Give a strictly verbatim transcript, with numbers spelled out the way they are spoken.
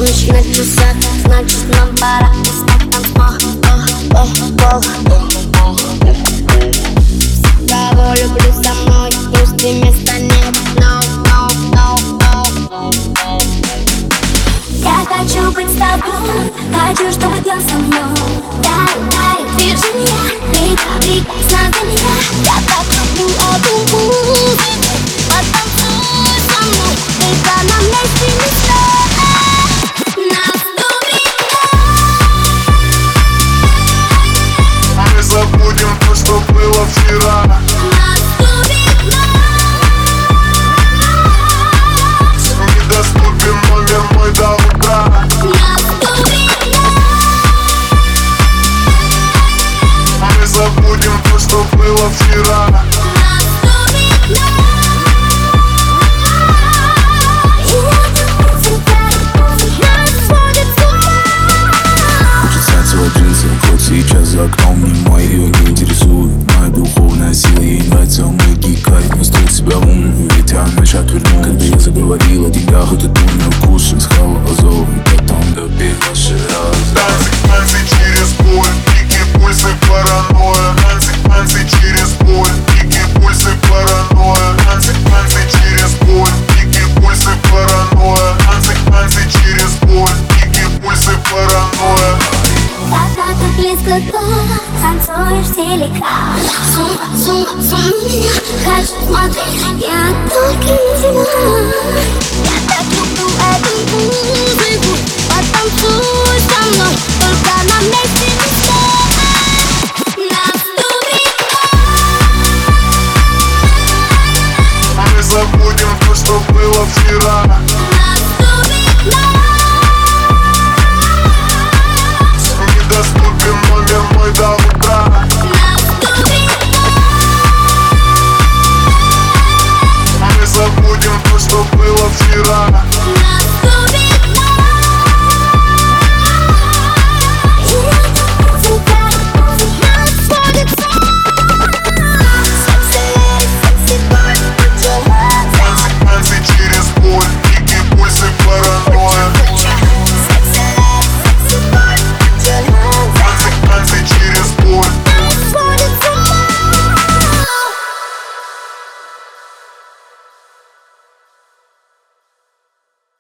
Полночь на часах, значит нам пора искать танцпол. Кого люблю со мной, пусти места нет. No, no, no, no. Я хочу быть с тобой, хочу, чтобы ты со мной. Дай, дай, движение, прикрепись на меня. Я так люблю эту музыку. Потанцуй со мной, только на месте не стой. Нас дубина. Мы забудем то, что было вчера. Нас дубина. Недоступен номер мой до утра. Нас дубина. Мы забудем то, что было вчера. Нас дубина. Хоть сейчас за окном немой, ее не интересует моя духовная сила. Ей нравится мой гикай, не стоит себя ум. Ведь она ночь отвернула, когда я заговорил о деньгах, это думаю.